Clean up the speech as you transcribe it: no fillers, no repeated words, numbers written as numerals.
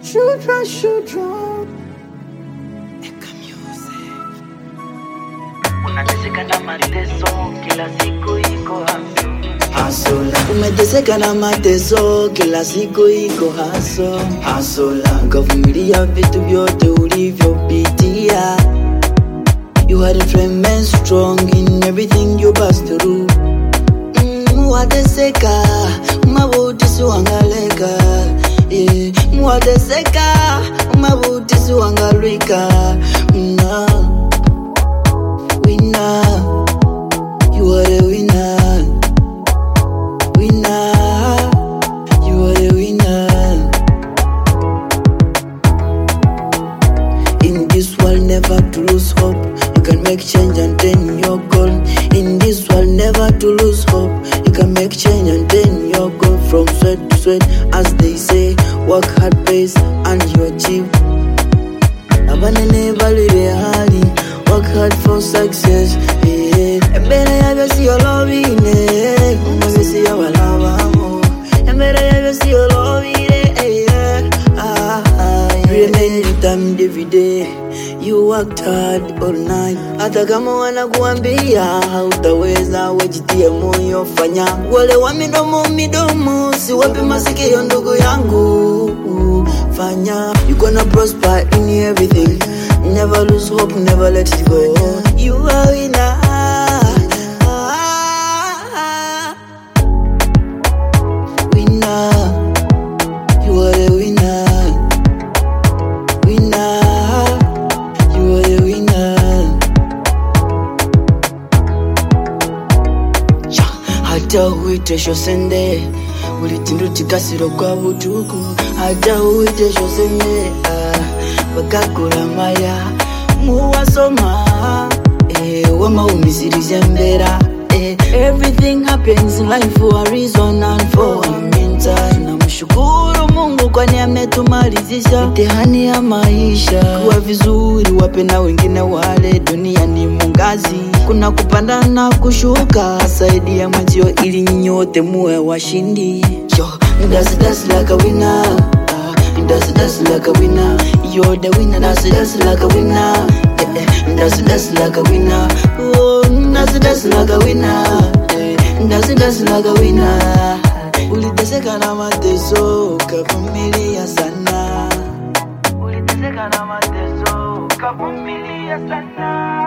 Children. Unateseka na mateso, kila siku iko Hasola. Umeteseka na mateso, kila siku iko hasola. Ukavumilia vitu vyote ulivyopitia. You had to remain strong in everything you passed through. Mwateseka, mabutisi wangaleka. Mwateseka, mabutisi wangalwika. Winner, you are a winner. Winner, you are a winner. In this world, never to lose hope. You can make change and turn your goal. In this world, never to lose hope. You can make change and turn your goal. From sweat to sweat, as they say, work hard pays and you achieve. Abanene value hali, work hard for success. Embere yabe si olovine, umase si awalabamo. Embere yabe si olovine, remain determined every day. You worked hard all night. Hata kama wanakuambia hautaweza, wejitie moyo, fanya. Wale wa midomo si wape masikio ndugu yangu, fanya. You gonna prosper in everything. Never lose hope, never let it go. You are a winner. Winner, you are a winner. Winner, you are a winner. Hata uite shosende, ulitindu tikasiro kwa butuku. Hata uite shosende, bakakula maya muwasoma, wama umisirize mbera. Everything happens in life for a reason and for a meantime. Namshukuru Mungu kwani ametumalizisha mtihani ya maisha. Kuwa vizuri, wape na wengine wale, dunia ni mungazi. Kuna kupanda na kushuka, saidia mwenzio ili nyote muwe washindi. Dance like a winner. Dance like a winner. You're the winner. Dance like a winner. Dance like a winner. Oh, dance like a winner. Dance like a winner. Uliteseka na mateso, ukavumilia sana. Uliteseka na mateso, ukavumilia sana.